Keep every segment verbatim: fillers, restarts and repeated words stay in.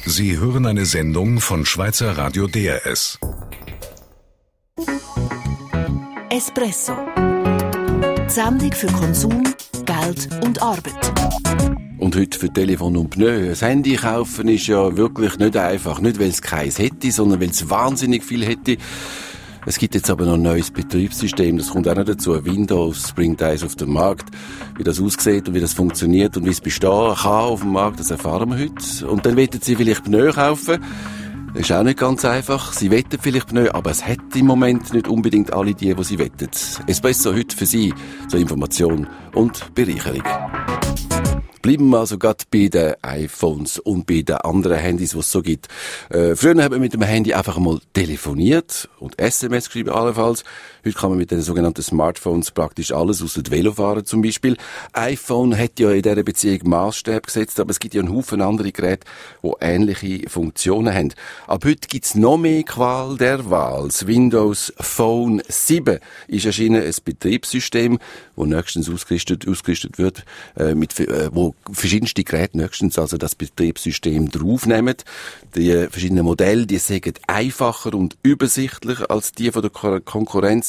Sie hören eine Sendung von Schweizer Radio D R S. Espresso. Die Sendung für Konsum, Geld und Arbeit. Und heute für Telefon und Pneu. Ein Handy kaufen ist ja wirklich nicht einfach. Nicht, weil es keins hätte, sondern weil es wahnsinnig viel hätte. Es gibt jetzt aber noch ein neues Betriebssystem, das kommt auch noch dazu. Windows bringt eins auf den Markt. Wie das aussieht und wie das funktioniert und wie es bestehen kann auf dem Markt, das erfahren wir heute. Und dann wollen Sie vielleicht Pneu kaufen. Das ist auch nicht ganz einfach. Sie wettet vielleicht Pneu, aber es hat im Moment nicht unbedingt alle die, die sie wettet. Espresso heute für Sie zur Information und Bereicherung. Bleiben wir also gerade bei den iPhones und bei den anderen Handys, die es so gibt. Äh, früher hat man mit dem Handy einfach mal telefoniert und S M S geschrieben allenfalls. Heute kann man mit den sogenannten Smartphones praktisch alles, ausser die Velofahrer zum Beispiel. iPhone hat ja in dieser Beziehung Maßstäbe gesetzt, aber es gibt ja einen Haufen andere Geräte, die ähnliche Funktionen haben. Ab heute gibt es noch mehr Qual der Wahl. Das Windows Phone sieben ist erschienen, ein Betriebssystem, das nächstens ausgerüstet, ausgerüstet wird, äh, mit, äh, wo verschiedenste Geräte nächstens also das Betriebssystem draufnehmen. Die verschiedenen Modelle, die sind einfacher und übersichtlicher als die von der Konkurrenz.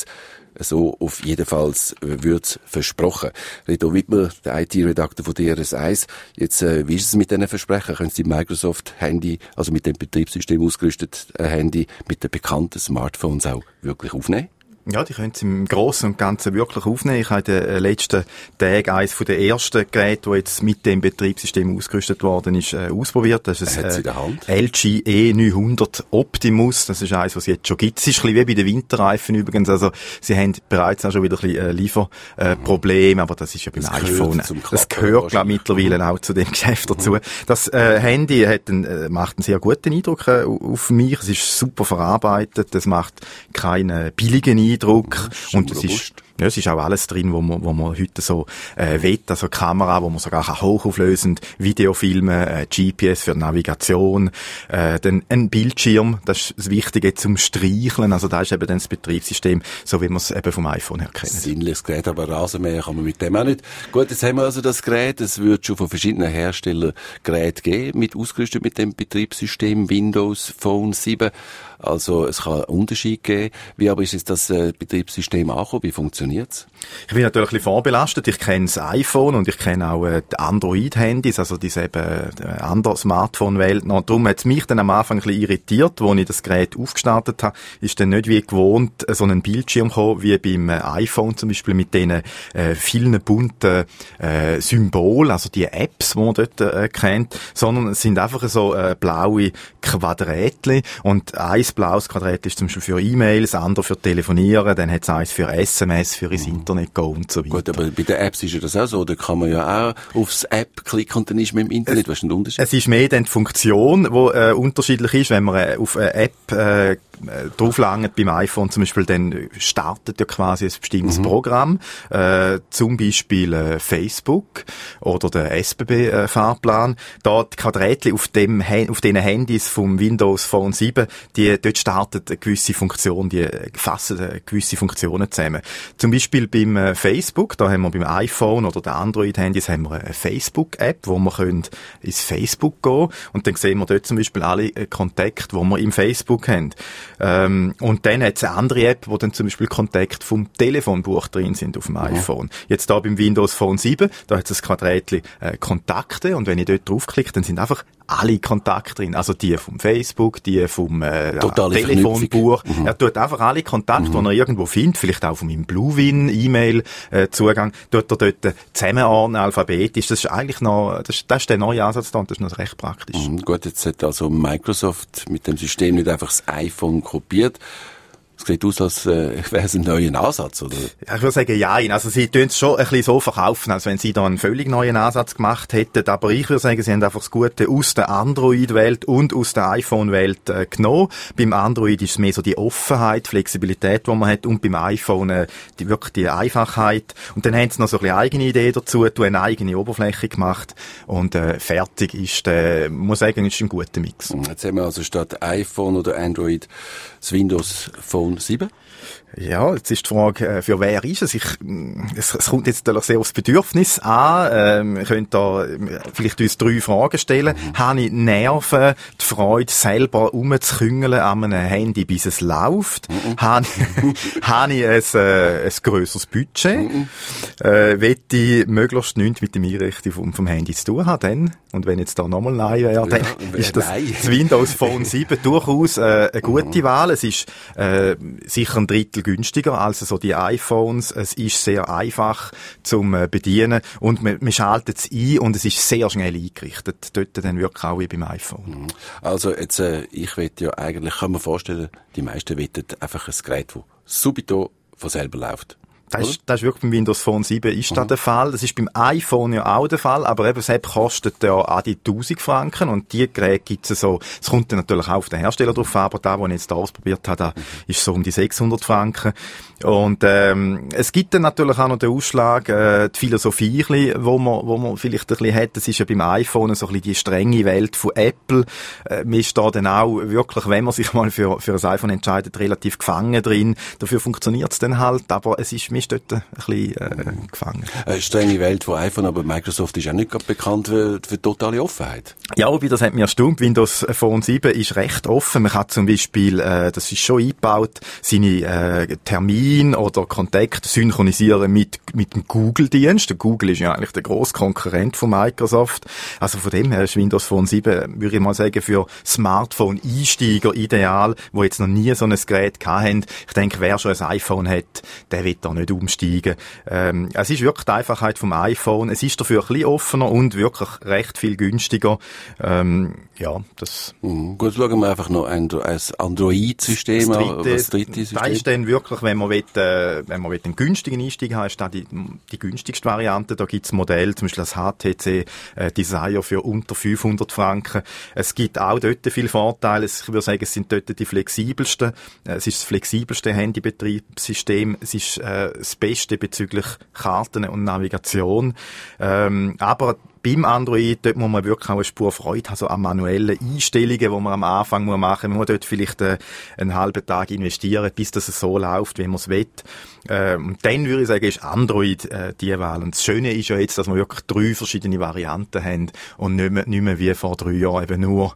So auf jeden Fall wird's versprochen. Reto Wittmer, der I T-Redakteur von D R S eins. Jetzt, äh, wie ist es mit diesen Versprechen? Können Sie Microsoft-Handy, also mit dem Betriebssystem ausgerüstet äh, Handy, mit den bekannten Smartphones auch wirklich aufnehmen? Ja, die können Sie im Großen und Ganzen wirklich aufnehmen. Ich habe in den letzten Tagen eines von den ersten Geräten, das jetzt mit dem Betriebssystem ausgerüstet worden ist, äh, ausprobiert. Das ist ein äh, L G E neunhundert Optimus. Das ist eines, was es jetzt schon gibt. Es ist ein bisschen wie bei den Winterreifen übrigens. Also, sie haben bereits auch schon wieder ein bisschen äh, Lieferprobleme, äh, aber das ist ja beim das iPhone. Das gehört, glaube ich, mittlerweile auch zu dem Geschäft dazu. Mhm. Das äh, Handy hat einen, äh, macht einen sehr guten Eindruck äh, auf mich. Es ist super verarbeitet. Es macht keinen billigen Eindruck. Druck. Ja, und es ist, ja, es ist auch alles drin, wo man, wo man heute so, äh, will. Also Kamera, wo man sogar hochauflösend Video filmen, äh, G P S für Navigation, äh, dann ein Bildschirm, das ist das Wichtige zum Streicheln. Also da ist eben dann das Betriebssystem, so wie man es eben vom iPhone her kennt. Sinnliches Gerät, aber Rasenmäher kann man mit dem auch nicht. Gut, jetzt haben wir also das Gerät, es wird schon von verschiedenen Herstellern Geräte geben, mit ausgerüstet mit dem Betriebssystem Windows Phone sieben. Also es kann einen Unterschied geben. Wie aber ist jetzt das äh, Betriebssystem angekommen? Wie funktioniert's? Ich bin natürlich ein bisschen vorbelastet. Ich kenne das iPhone und ich kenne auch äh, die Android-Handys, also diese eben äh, andere Smartphone-Welt noch. Darum hat es mich dann am Anfang ein bisschen irritiert, als ich das Gerät aufgestartet habe, ist dann nicht wie gewohnt so ein Bildschirm gekommen, wie beim äh, iPhone zum Beispiel mit diesen äh, vielen bunten äh, Symbolen, also die Apps, die man dort äh, kennt, sondern es sind einfach so äh, blaue Quadrätchen und ein blaues Quadrat ist zum Beispiel für E-Mails, das andere für Telefonieren, dann hat es eins für S M S, für ins Internet gehen und so weiter. Gut, aber bei den Apps ist ja das auch so, da kann man ja auch aufs App klicken und dann ist man im Internet. Was ist denn der Unterschied? Es ist mehr dann die Funktion, die äh, unterschiedlich ist. Wenn man äh, auf eine App äh, drauf langt beim iPhone zum Beispiel, dann startet ja quasi ein bestimmtes mhm. Programm, äh, zum Beispiel äh, Facebook oder der S B B-Fahrplan. Äh, da die Quadrätchen auf dem auf den Handys vom Windows Phone sieben, die dort startet eine gewisse Funktion, die fassen gewisse Funktionen zusammen. Zum Beispiel beim äh, Facebook, da haben wir beim iPhone oder den Android-Handys haben wir eine Facebook-App, wo wir können ins Facebook gehen und dann sehen wir dort zum Beispiel alle äh, Kontakte, die wir im Facebook haben. Ähm, und dann hat es eine andere App, wo dann zum Beispiel Kontakte vom Telefonbuch drin sind auf dem iPhone. Jetzt da beim Windows Phone sieben, da hat es ein Quadrätchen äh, Kontakte und wenn ich dort draufklicke, dann sind einfach alle Kontakte drin. Also die vom Facebook, die vom äh, Telefonbuch. Mhm. Er tut einfach alle Kontakte, mhm. die er irgendwo findet, vielleicht auch von meinem Bluewin E-Mail-Zugang, äh, tut er dort zusammenordnen, alphabetisch. Das ist eigentlich noch, das, das ist der neue Ansatz da und das ist noch recht praktisch. Mhm. Gut, jetzt hat also Microsoft mit dem System nicht einfach das iPhone kopiert. Es sieht aus, als äh, wäre es ein neuer Ansatz, oder? Ja, ich würde sagen, ja. Also sie tun es schon ein bisschen so verkaufen, als wenn sie da einen völlig neuen Ansatz gemacht hätten. Aber ich würde sagen, sie haben einfach das Gute aus der Android-Welt und aus der iPhone-Welt äh, genommen. Beim Android ist es mehr so die Offenheit, Flexibilität, die man hat, und beim iPhone äh, die, wirklich die Einfachheit. Und dann haben sie noch so ein bisschen eigene Idee dazu, eine eigene Oberfläche gemacht und äh, fertig ist, äh, muss sagen, ist ein guter Mix. Jetzt haben wir also statt iPhone oder Android das Windows Phone iPhone sieben? Ja, jetzt ist die Frage, für wer ist es? Ich, es, es kommt jetzt natürlich sehr aufs Bedürfnis an. Ähm, ich könnte da vielleicht uns drei Fragen stellen. Mhm. Habe ich Nerven, die Freude, selber rumzuküngeln an einem Handy, bis es läuft? Mhm. Habe ich, habe ich ein, äh, ein grösseres Budget? Mhm. Äh, will ich möglichst nichts mit dem Einrichten vom, vom Handy zu tun haben? Dann? Und wenn jetzt da nochmal Nein wäre, dann ja, ist das, das Windows Phone sieben durchaus äh, eine gute mhm. Wahl. Es ist äh, sicher ein Drittel günstiger als so die iPhones. Es ist sehr einfach zum äh, bedienen und man, man schaltet es ein und es ist sehr schnell eingerichtet. Dort dann wirklich auch wie beim iPhone. Also jetzt, äh, ich will ja eigentlich, kann man vorstellen, die meisten wollen einfach ein Gerät, das subito von selber läuft. Das ist, das ist wirklich beim Windows Phone sieben ist mhm. das der Fall. Das ist beim iPhone ja auch der Fall, aber eben selbst kostet ja auch die tausend Franken und die Geräte gibt's so, es kommt dann natürlich auch auf den Hersteller drauf an, aber da, wo ich jetzt da ausprobiert habe, da mhm. ist so um die sechshundert Franken. Und ähm, es gibt dann natürlich auch noch den Ausschlag, äh, die Philosophie, wo man, wo man vielleicht ein bisschen hat. Das ist ja beim iPhone so ein bisschen die strenge Welt von Apple. Äh, man ist da dann auch wirklich, wenn man sich mal für, für ein iPhone entscheidet, relativ gefangen drin. Dafür funktioniert's dann halt, aber es ist, man ist dort ein bisschen äh, gefangen. Eine strenge Welt von iPhone, aber Microsoft ist auch nicht gerade bekannt für, für totale Offenheit. Ja, wobei das hat mir erstaunt. Windows Phone sieben ist recht offen. Man kann zum Beispiel, äh, das ist schon eingebaut, seine äh, Termine oder Kontakt synchronisieren mit, mit dem Google-Dienst. Der Google ist ja eigentlich der grosse Konkurrent von Microsoft. Also von dem her ist Windows Phone sieben, würde ich mal sagen, für Smartphone-Einsteiger ideal, die jetzt noch nie so ein Gerät hatten. Ich denke, wer schon ein iPhone hat, der wird da nicht umsteigen. Ähm, es ist wirklich die Einfachheit vom iPhone. Es ist dafür ein bisschen offener und wirklich recht viel günstiger. Ähm, ja, das... Mhm. Gut, schauen wir einfach noch ein, ein Android-System an. Das dritte System. Das ist dann wirklich, wenn man will, äh, wenn man will einen günstigen Einstieg haben, ist das die, die günstigste Variante. Da gibt's Modelle, zum Beispiel das H T C äh, Desire für unter fünfhundert Franken. Es gibt auch dort viele Vorteile. Ich würde sagen, es sind dort die flexibelsten. Es ist das flexibelste Handybetriebssystem. Es ist äh, das Beste bezüglich Karten und Navigation. Ähm, aber beim Android, dort muss man wirklich auch eine Spur Freude haben, so an manuellen Einstellungen, die man am Anfang machen muss. Man muss dort vielleicht äh, einen halben Tag investieren, bis das so läuft, wie man es will. Ähm, und dann würde ich sagen, ist Android äh, die Wahl. Und das Schöne ist ja jetzt, dass wir wirklich drei verschiedene Varianten haben und nicht mehr, nicht mehr wie vor drei Jahren eben nur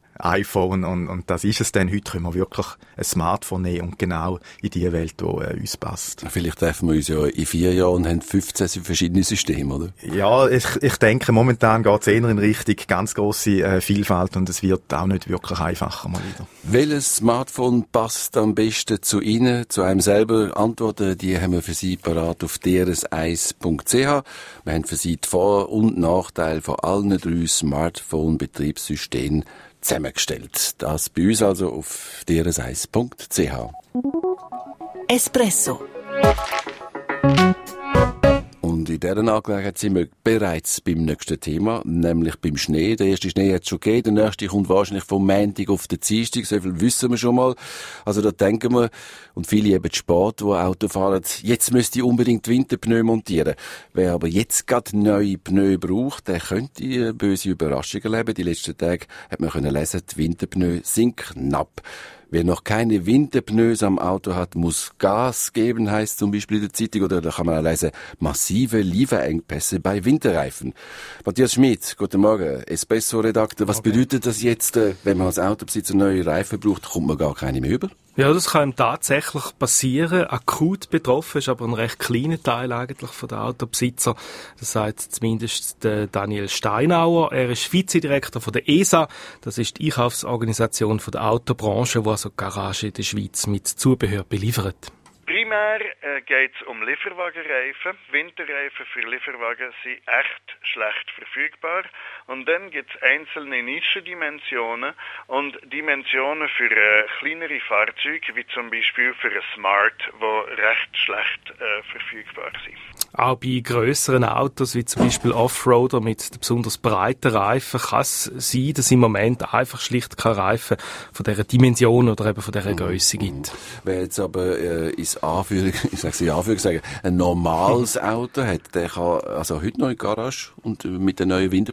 iPhone und, und das ist es dann. Heute können wir wirklich ein Smartphone nehmen und genau in die Welt, die äh, uns passt. Vielleicht treffen wir uns ja in vier Jahren und haben fünfzehn verschiedene Systeme, oder? Ja, ich, ich denke, momentan geht es eher in Richtung ganz grosse äh, Vielfalt und es wird auch nicht wirklich einfacher mal wieder. Welches Smartphone passt am besten zu Ihnen, zu einem selber? Antworten, die haben wir für Sie parat auf d r s eins punkt c h. Wir haben für Sie die Vor- und Nachteile von allen drei Smartphone-Betriebssystemen zusammengestellt. Das bei uns also auf d r s eins punkt c h. Espresso. Und in dieser Angelegenheit sind wir bereits beim nächsten Thema, nämlich beim Schnee. Der erste Schnee hat es schon gegeben, der nächste kommt wahrscheinlich vom Montag auf den Dienstag, so viel wissen wir schon mal. Also da denken wir, und viele eben Sport, die Auto fahren, jetzt müsste ich unbedingt Winterpneu montieren. Wer aber jetzt gerade neue Pneu braucht, der könnte böse Überraschungen erleben. Die letzten Tage hat man können lesen, die Winterpneu sind knapp. Wer noch keine Winterpneus am Auto hat, muss Gas geben, heisst zum Beispiel in der Zeitung, oder da kann man auch lesen, massive Lieferengpässe bei Winterreifen. Matthias Schmid, guten Morgen, Espresso-Redakteur. Was okay. bedeutet das jetzt, wenn man als Autobesitzer neue Reifen braucht, kommt man gar keine mehr über? Ja, das kann ihm tatsächlich passieren. Akut betroffen ist aber ein recht kleiner Teil eigentlich von den Autobesitzer. Das sagt zumindest der Daniel Steinauer. Er ist Vizedirektor von der E S A. Das ist die Einkaufsorganisation von der Autobranche, die also die Garage in der Schweiz mit Zubehör beliefert. Primär äh, geht es um Lieferwagenreifen. Winterreifen für Lieferwagen sind echt schlecht verfügbar. Und dann gibt es einzelne Nischendimensionen und Dimensionen für äh, kleinere Fahrzeuge, wie zum Beispiel für ein Smart, die recht schlecht äh, verfügbar sind. Auch bei grösseren Autos, wie zum Beispiel Offroader mit besonders breiten Reifen, kann es sein, dass im Moment einfach schlicht keine Reifen von dieser Dimension oder eben von dieser Grösse gibt. Wer jetzt aber äh, ins Anführung, ich sag's in Anführungszeichen, ein normales Auto hat, der kann also heute noch in die Garage und mit den neuen Winterpneu kein Problem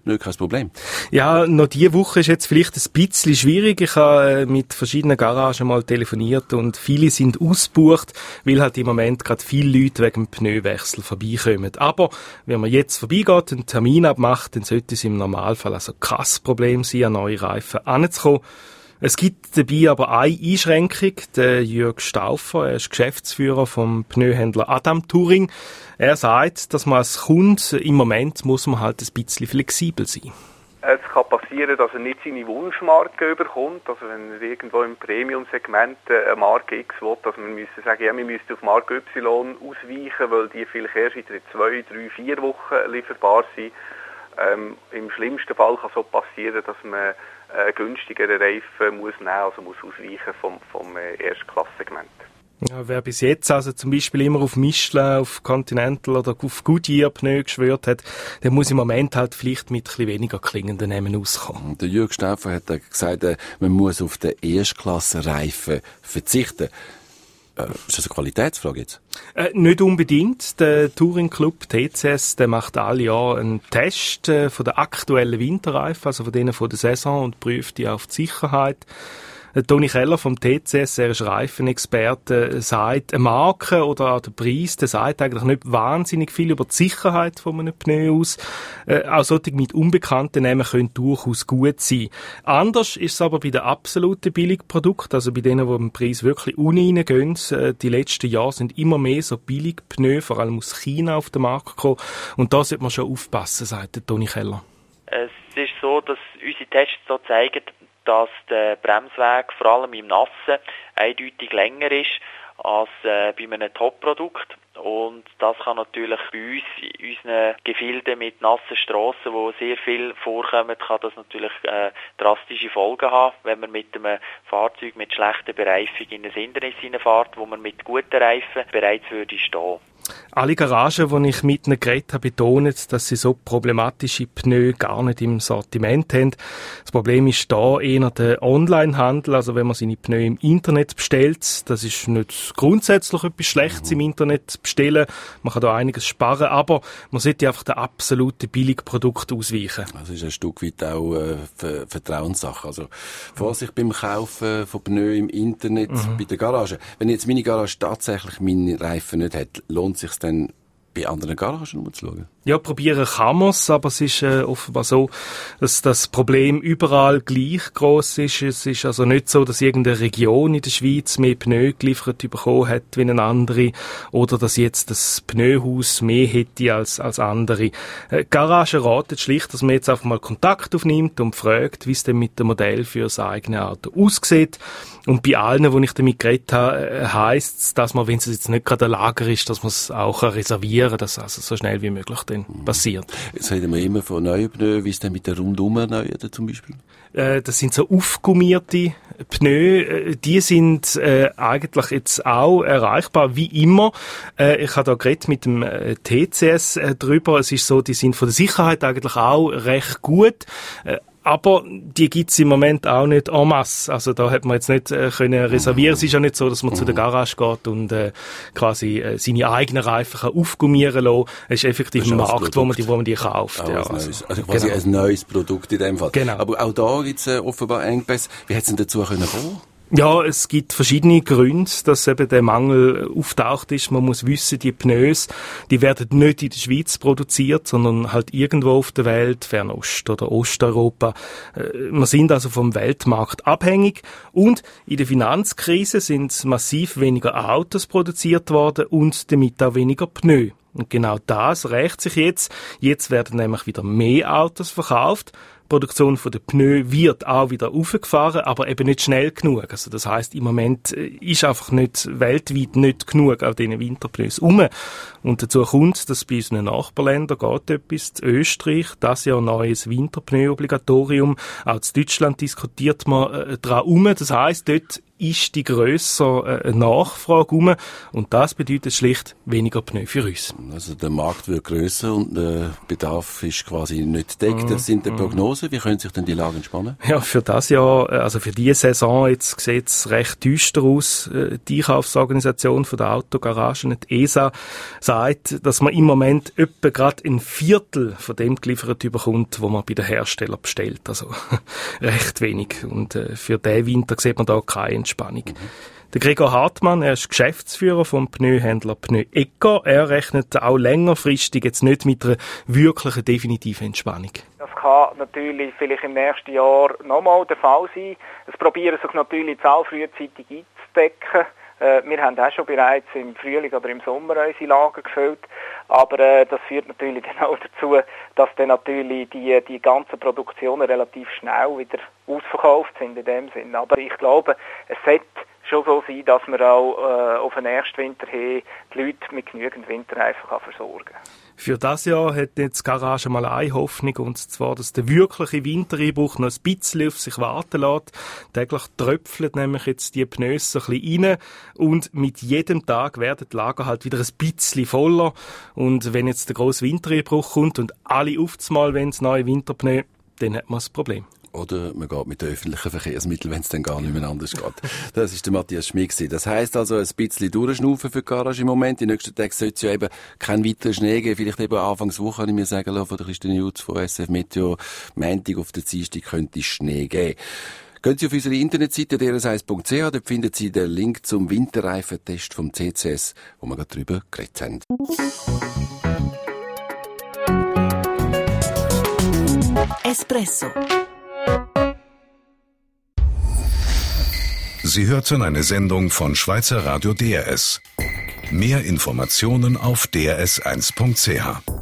Problem? Ja, noch diese Woche ist jetzt vielleicht ein bisschen schwierig. Ich habe mit verschiedenen Garagen mal telefoniert und viele sind ausgebucht, weil halt im Moment gerade viele Leute wegen dem Pneuwechsel vorbeikommen. Aber wenn man jetzt vorbeigeht, einen Termin abmacht, dann sollte es im Normalfall also kein Problem sein, an neue Reifen heranzukommen. Es gibt dabei aber eine Einschränkung. Der Jürg Stauffer, er ist Geschäftsführer vom Pneuhändler Adam Touring. Er sagt, dass man als Kunde im Moment muss man halt ein bisschen flexibel sein. Es kann passieren, dass er nicht seine Wunschmarke überkommt. Also wenn er irgendwo im Premium-Segment eine Marke X will, dass man müsste sagen, ja, wir müssten auf Marke Y ausweichen, weil die vielleicht erst in zwei, drei, vier Wochen lieferbar sind. Ähm, Im schlimmsten Fall kann es so passieren, dass man äh, günstigere Reifen muss nehmen, also muss ausweichen vom, vom äh, Erstklassegment. Ja, wer bis jetzt also zum Beispiel immer auf Michelin, auf Continental oder auf Goodyear Pneu geschwört hat, der muss im Moment halt vielleicht mit ein bisschen weniger klingenden Namen auskommen. Der Jürg Stauffer hat gesagt, man muss auf den Erstklasse-Reifen verzichten. Äh, ist das eine Qualitätsfrage jetzt? Äh, nicht unbedingt. Der Touring Club T C S, der macht alle Jahre einen Test äh, von der aktuellen Winterreifen, also von denen von der Saison, und prüft die auf die Sicherheit. Toni Keller vom T C S, er ist Reifenexperte, sagt, eine Marke oder auch der Preis, der sagt eigentlich nicht wahnsinnig viel über die Sicherheit von einem Pneu aus. Äh, auch solche mit unbekannten Namen können durchaus gut sein. Anders ist es aber bei den absoluten Billigprodukten, also bei denen, die im Preis wirklich unten reingehen. Äh, die letzten Jahre sind immer mehr so Billigpneu, vor allem aus China, auf den Markt gekommen. Und da sollte man schon aufpassen, sagt der Toni Keller. Es ist so, dass unsere Tests so zeigen, dass der Bremsweg vor allem im Nassen eindeutig länger ist als äh, bei einem Top-Produkt. Und das kann natürlich bei uns, in unseren Gefilden mit nassen Strassen, wo sehr viel vorkommt, kann das natürlich äh, drastische Folgen haben, wenn man mit einem Fahrzeug mit schlechter Bereifung in ein Hindernis hineinfährt, wo man mit guten Reifen bereits würde stehen. Alle Garagen, die ich mit ihnen geredet habe, betonen, dass sie so problematische Pneu gar nicht im Sortiment haben. Das Problem ist da eher der Onlinehandel, also wenn man seine Pneu im Internet bestellt. Das ist nicht grundsätzlich etwas Schlechtes im Internet bestellen. Man kann da einiges sparen, aber man sollte einfach den absoluten Billigprodukt ausweichen. Das ist ein Stück weit auch äh, Vertrauenssache. Also Vorsicht beim Kaufen von Pneu im Internet, mhm. bei der Garage. Wenn jetzt meine Garage tatsächlich meine Reifen nicht hat, lohnt sich dann bei anderen Garagen umzuschauen? Ja, probieren kann man es, aber es ist äh, offenbar so, dass das Problem überall gleich gross ist. Es ist also nicht so, dass irgendeine Region in der Schweiz mehr Pneu geliefert bekommen hat wie eine andere oder dass jetzt das Pneuhaus mehr hätte als, als andere. Äh, Garagen raten schlicht, dass man jetzt einfach mal Kontakt aufnimmt und fragt, wie es denn mit dem Modell für das eigene Auto aussieht. Und bei allen, wo ich damit geredet habe, heisst es, dass man, wenn es jetzt nicht gerade ein Lager ist, dass man es auch reservieren kann, dass es also so schnell wie möglich dann passiert. Jetzt reden wir immer von neuen Pneu. Wie ist denn mit der Rundum-Erneuerten zum Beispiel? Äh, das sind so aufgummierte Pneu. Äh, die sind äh, eigentlich jetzt auch erreichbar, wie immer. Äh, ich habe da geredet mit dem äh, T C S äh, drüber. Es ist so, die sind von der Sicherheit eigentlich auch recht gut. Äh, Aber die gibt's im Moment auch nicht en masse. Also da hat man jetzt nicht äh, können reservieren. Es ist ja nicht so, dass man zu der Garage geht und äh, quasi äh, seine eigenen Reifen kann aufgummieren lassen. Es ist effektiv ein Markt, wo man die, wo man die kauft. Auch ja, also, also, also quasi genau. ein neues Produkt in dem Fall. Genau. Aber auch da gibt's äh, offenbar Engpässe. Wie hat's denn dazu können kommen? Ja, es gibt verschiedene Gründe, dass eben der Mangel auftaucht ist. Man muss wissen, die Pneus, die werden nicht in der Schweiz produziert, sondern halt irgendwo auf der Welt, Fernost oder Osteuropa. Wir sind also vom Weltmarkt abhängig und in der Finanzkrise sind massiv weniger Autos produziert worden und damit auch weniger Pneu. Und genau das rächt sich jetzt. Jetzt werden nämlich wieder mehr Autos verkauft. Die Produktion von der Pneu wird auch wieder aufgefahren, aber eben nicht schnell genug. Also das heisst, im Moment ist einfach nicht weltweit nicht genug auf diesen Winterpneus rum. Und dazu kommt, dass bei unseren Nachbarländern geht etwas. In Österreich, das Jahr neues Winterpneu-Obligatorium. Auch in Deutschland diskutiert man äh, daran herum. Das heisst, dort ist die grösser äh, Nachfrage rum. Und das bedeutet schlicht weniger Pneu für uns. Also der Markt wird grösser und der Bedarf ist quasi nicht gedeckt. Das sind die Prognosen. Wie können sich denn die Lage entspannen? Ja, für das Jahr, also für diese Saison, jetzt sieht es recht düster aus. Die Einkaufsorganisation von der Autogaragen, die E S A, sagt, dass man im Moment etwa gerade ein Viertel von dem geliefert überkommt, wo man bei den Herstellern bestellt. Also recht wenig. Und äh, für diesen Winter sieht man da keine Entspannung. Mhm. Der Gregor Hartmann, er ist Geschäftsführer vom Pneuhändler Pneu Egger. Er rechnet auch längerfristig jetzt nicht mit einer wirklichen definitiven Entspannung. Das kann natürlich vielleicht im nächsten Jahr nochmal der Fall sein. Es probieren sich natürlich die Zahl frühzeitig einzudecken. Äh, wir haben auch schon bereits im Frühling oder im Sommer unsere Lager gefüllt. Aber äh, das führt natürlich dann auch dazu, dass dann natürlich die, die ganzen Produktionen relativ schnell wieder ausverkauft sind in dem Sinn. Aber ich glaube, es sollte schon so sein, dass man auch äh, auf den nächsten Winter hin die Leute mit genügend Winterreifen kann versorgen kann. Für das Jahr hat jetzt die Garage mal eine Hoffnung, und zwar, dass der wirkliche Wintereinbruch noch ein bisschen auf sich warten lässt. Täglich tröpfeln nämlich jetzt die Pneus so ein bisschen rein und mit jedem Tag werden die Lager halt wieder ein bisschen voller. Und wenn jetzt der grosse Wintereinbruch kommt und alle auf einmal wollen neue Winterpneu, dann hat man das Problem. Oder man geht mit den öffentlichen Verkehrsmitteln, wenn es dann gar nicht mehr anders geht. Das ist der Matthias Schmid. Das heisst also, ein bisschen durchschnaufen für die Garage im Moment. Die nächsten Tage sollte es ja eben keinen weiteren Schnee geben. Vielleicht eben Anfangswoche, habe ich mir sagen lassen, von der Christine Jutz von S F Meteo. Montag auf der Dienstag könnte es Schnee geben. Gehen Sie auf unsere Internetseite d r s eins punkt c h, dort finden Sie den Link zum Winterreifentest vom C C S, wo wir gerade drüber geredet haben. Espresso. Sie hörten eine Sendung von Schweizer Radio D R S. Mehr Informationen auf d r s eins punkt c h.